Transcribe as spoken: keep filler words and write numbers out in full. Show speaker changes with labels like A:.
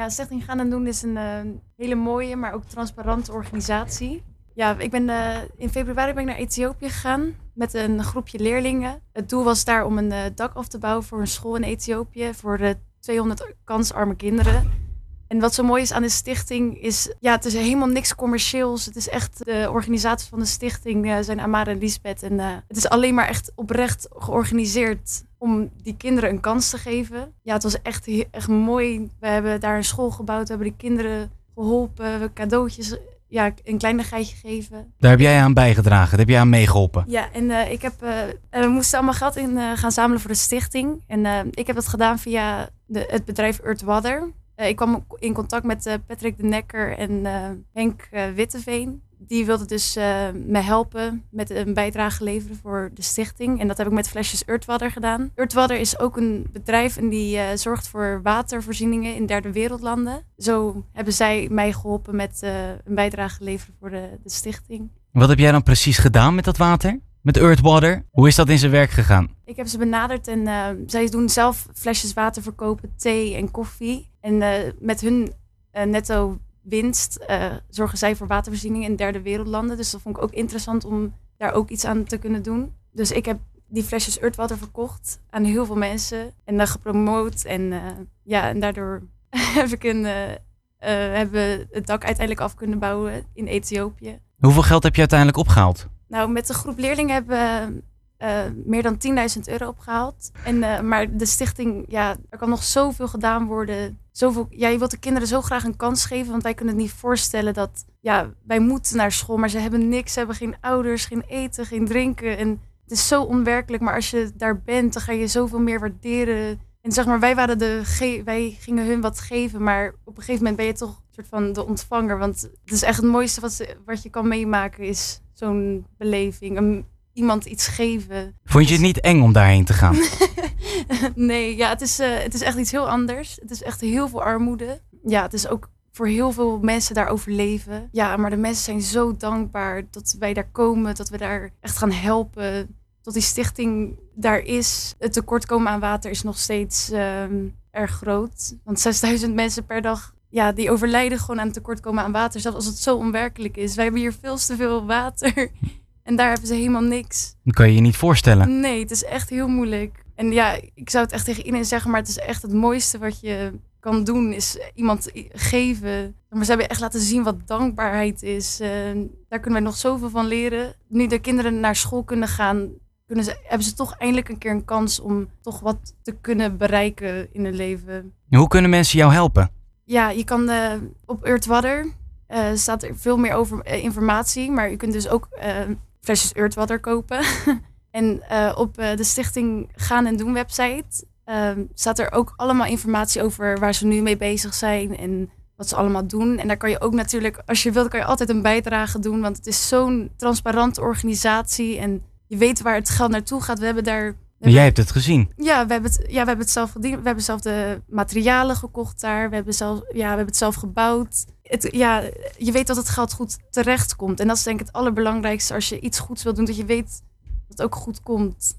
A: Ja, Stichting Gaan en Doen is een uh, hele mooie, maar ook transparante organisatie. Ja, ik ben, uh, in februari ben ik naar Ethiopië gegaan met een groepje leerlingen. Het doel was daar om een uh, dak af te bouwen voor een school in Ethiopië voor de tweehonderd kansarme kinderen. En wat zo mooi is aan de stichting is, ja, het is helemaal niks commercieels. Het is echt, de organisatie van de stichting uh, zijn Amara en Lisbeth. En uh, het is alleen maar echt oprecht georganiseerd om die kinderen een kans te geven. Ja, het was echt, echt mooi. We hebben daar een school gebouwd, we hebben die kinderen geholpen, we hebben cadeautjes, ja, een kleinigheidje gegeven.
B: Daar heb jij aan bijgedragen, daar heb jij aan meegeholpen.
A: Ja, en uh, ik heb, uh, we moesten allemaal geld in uh, gaan zamelen voor de stichting. En uh, ik heb dat gedaan via de, het bedrijf Earth Water. Uh, ik kwam in contact met uh, Patrick de Nekker en uh, Henk uh, Witteveen. Die wilden dus uh, me helpen met een bijdrage leveren voor de stichting. En dat heb ik met Flesjes Earth Water gedaan. Earth Water is ook een bedrijf en die uh, zorgt voor watervoorzieningen in derde wereldlanden. Zo hebben zij mij geholpen met uh, een bijdrage leveren voor de, de stichting.
B: Wat heb jij dan precies gedaan met dat water? Met Earth Water? Hoe is dat in zijn werk gegaan?
A: Ik heb ze benaderd en uh, zij doen zelf flesjes water verkopen, thee en koffie. En uh, met hun uh, netto winst uh, zorgen zij voor watervoorziening in derde wereldlanden. Dus dat vond ik ook interessant om daar ook iets aan te kunnen doen. Dus ik heb die flesjes Earth Water verkocht aan heel veel mensen. En dan gepromoot. En, uh, ja, en daardoor heb ik een, uh, uh, hebben we het dak uiteindelijk af kunnen bouwen in Ethiopië.
B: Hoeveel geld heb je uiteindelijk opgehaald?
A: Nou, met de groep leerlingen hebben we uh, meer dan tienduizend euro opgehaald. En, uh, maar de stichting, ja, er kan nog zoveel gedaan worden. Zoveel, ja, je wilt de kinderen zo graag een kans geven. Want wij kunnen het niet voorstellen dat, ja, wij moeten naar school. Maar ze hebben niks, ze hebben geen ouders, geen eten, geen drinken. En het is zo onwerkelijk. Maar als je daar bent, dan ga je zoveel meer waarderen. En zeg maar, wij, waren de ge- wij gingen hun wat geven. Maar op een gegeven moment ben je toch een soort van de ontvanger. Want het is echt het mooiste wat, ze, wat je kan meemaken is zo'n beleving. Een, iemand iets geven.
B: Vond je het niet eng om daarheen te gaan?
A: Nee, ja, het is, uh, het is echt iets heel anders. Het is echt heel veel armoede. Ja, het is ook voor heel veel mensen daar overleven. Ja, maar de mensen zijn zo dankbaar dat wij daar komen. Dat we daar echt gaan helpen. Dat die stichting daar is. Het tekortkomen aan water is nog steeds um, erg groot. Want zesduizend mensen per dag, ja, die overlijden gewoon aan het tekortkomen aan water. Zelfs als het zo onwerkelijk is. Wij hebben hier veel te veel water. En daar hebben ze helemaal niks.
B: Dat kan je je niet voorstellen.
A: Nee, het is echt heel moeilijk. En ja, ik zou het echt tegen iedereen zeggen, maar het is echt het mooiste wat je kan doen, is iemand geven. Maar ze hebben echt laten zien wat dankbaarheid is. Uh, daar kunnen wij nog zoveel van leren. Nu de kinderen naar school kunnen gaan, kunnen ze, hebben ze toch eindelijk een keer een kans om toch wat te kunnen bereiken in hun leven.
B: En hoe kunnen mensen jou helpen?
A: Ja, je kan uh, op Earth Water uh, staat er veel meer over uh, informatie, maar je kunt dus ook uh, flesjes Earth Water kopen. En uh, op uh, de Stichting Gaan en Doen website uh, staat er ook allemaal informatie over waar ze nu mee bezig zijn en wat ze allemaal doen. En daar kan je ook natuurlijk, als je wilt, kan je altijd een bijdrage doen, want het is zo'n transparante organisatie en je weet waar het geld naartoe gaat. We hebben daar... We hebben,
B: Jij hebt het gezien.
A: Ja, we hebben het, ja, we hebben het zelf gediend. We hebben zelf de materialen gekocht daar. We hebben, zelf, ja, we hebben het zelf gebouwd. Het, ja, je weet dat het geld goed terecht komt. En dat is denk ik het allerbelangrijkste als je iets goeds wil doen, dat je weet dat het ook goed komt.